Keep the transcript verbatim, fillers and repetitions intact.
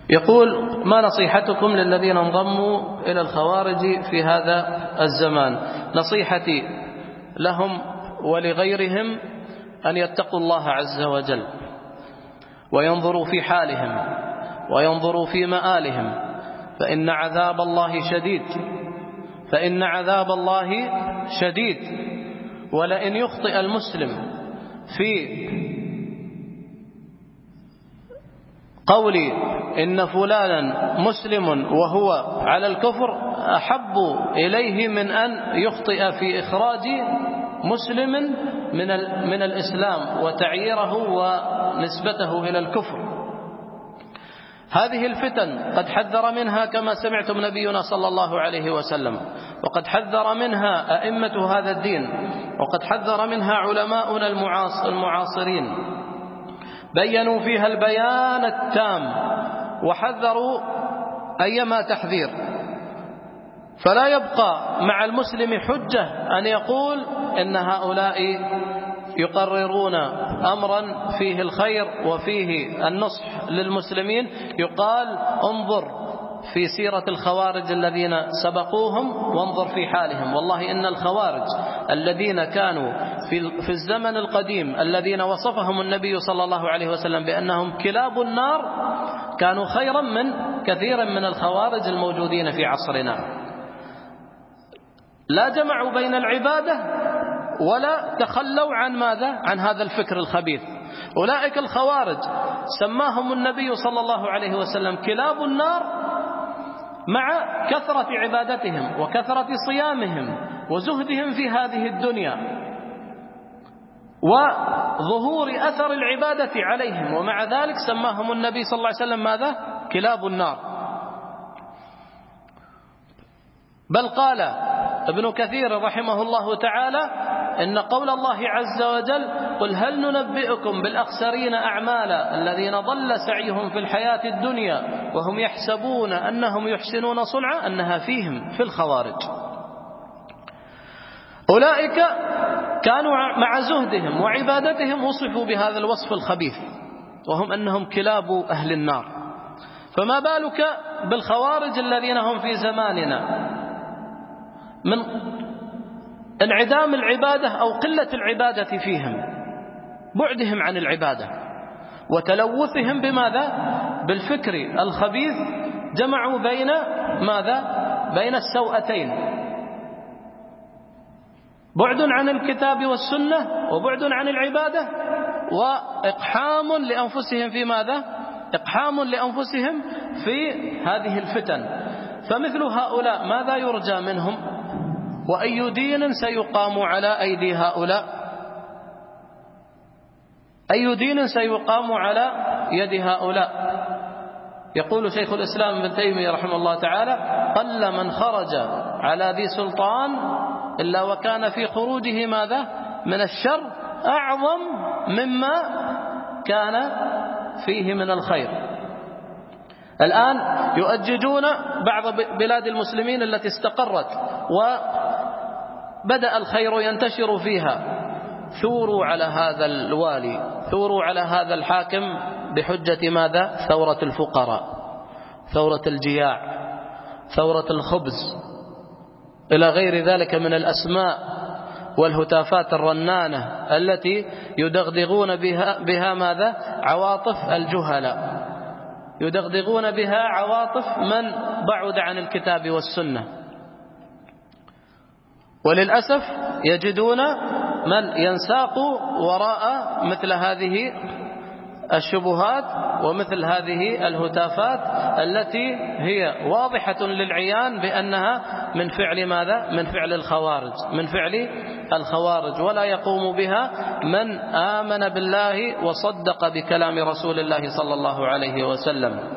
يقول: ما نصيحتكم للذين انضموا إلى الخوارج في هذا الزمان؟ نصيحتي لهم ولغيرهم أن يتقوا الله عز وجل، وينظروا في حالهم، وينظروا في مآلهم، فإن عذاب الله شديد، فإن عذاب الله شديد. ولئن يخطئ المسلم في قول إن فلانا مسلم وهو على الكفر أحب إليه من أن يخطئ في إخراج مسلم من من الإسلام وتعييره ونسبته إلى الكفر. هذه الفتن قد حذر منها كما سمعتم نبينا صلى الله عليه وسلم، وقد حذر منها أئمة هذا الدين، وقد حذر منها علماؤنا المعاصرين، بينوا فيها البيان التام وحذروا أيما تحذير. فلا يبقى مع المسلم حجة أن يقول إن هؤلاء يقررون أمرا فيه الخير وفيه النصح للمسلمين. يقال: انظر في سيرة الخوارج الذين سبقوهم وانظر في حالهم. والله إن الخوارج الذين كانوا في الزمن القديم الذين وصفهم النبي صلى الله عليه وسلم بأنهم كلاب النار كانوا خيرا من كثير من الخوارج الموجودين في عصرنا. لا جمعوا بين العبادة ولا تخلوا عن ماذا؟ عن هذا الفكر الخبيث. أولئك الخوارج سماهم النبي صلى الله عليه وسلم كلاب النار مع كثرة عبادتهم وكثرة صيامهم وزهدهم في هذه الدنيا وظهور أثر العبادة عليهم، ومع ذلك سماهم النبي صلى الله عليه وسلم ماذا؟ كلاب النار. بل قال ابن كثير رحمه الله تعالى: إن قول الله عز وجل: قل هل ننبئكم بالأخسرين أعمالا الذين ضل سعيهم في الحياة الدنيا وهم يحسبون أنهم يحسنون صنعا، أنها فيهم في الخوارج. أولئك كانوا مع زهدهم وعبادتهم وصفوا بهذا الوصف الخبيث، وهم أنهم كلاب أهل النار. فما بالك بالخوارج الذين هم في زماننا من انعدام العبادة أو قلة العبادة فيهم، بعدهم عن العبادة وتلوثهم بماذا؟ بالفكر الخبيث. جمعوا بين ماذا؟ بين السوءتين، بعد عن الكتاب والسنة وبعد عن العبادة، وإقحام لأنفسهم في ماذا؟ إقحام لأنفسهم في هذه الفتن. فمثل هؤلاء ماذا يرجى منهم؟ وأي دين سيقام على أيدي هؤلاء؟ أي دين سيقام على يد هؤلاء؟ يقول شيخ الإسلام ابن تيمية رحمه الله تعالى: قل من خرج على ذي سلطان إلا وكان في خروجه ماذا؟ من الشر أعظم مما كان فيه من الخير. الآن يؤججون بعض بلاد المسلمين التي استقرت وبدأ الخير ينتشر فيها، ثوروا على هذا الوالي، ثوروا على هذا الحاكم بحجة ماذا؟ ثورة الفقراء، ثورة الجياع، ثورة الخبز، إلى غير ذلك من الأسماء والهتافات الرنانة التي يدغدغون بها, بها ماذا؟ عواطف الجهلاء، يدغدغون بها عواطف من بعد عن الكتاب والسنة. وللأسف يجدون من ينساق وراء مثل هذه الشبهات ومثل هذه الهتافات التي هي واضحة للعيان بأنها من فعل ماذا؟ من فعل الخوارج، من فعل الخوارج، ولا يقوم بها من آمن بالله وصدق بكلام رسول الله صلى الله عليه وسلم.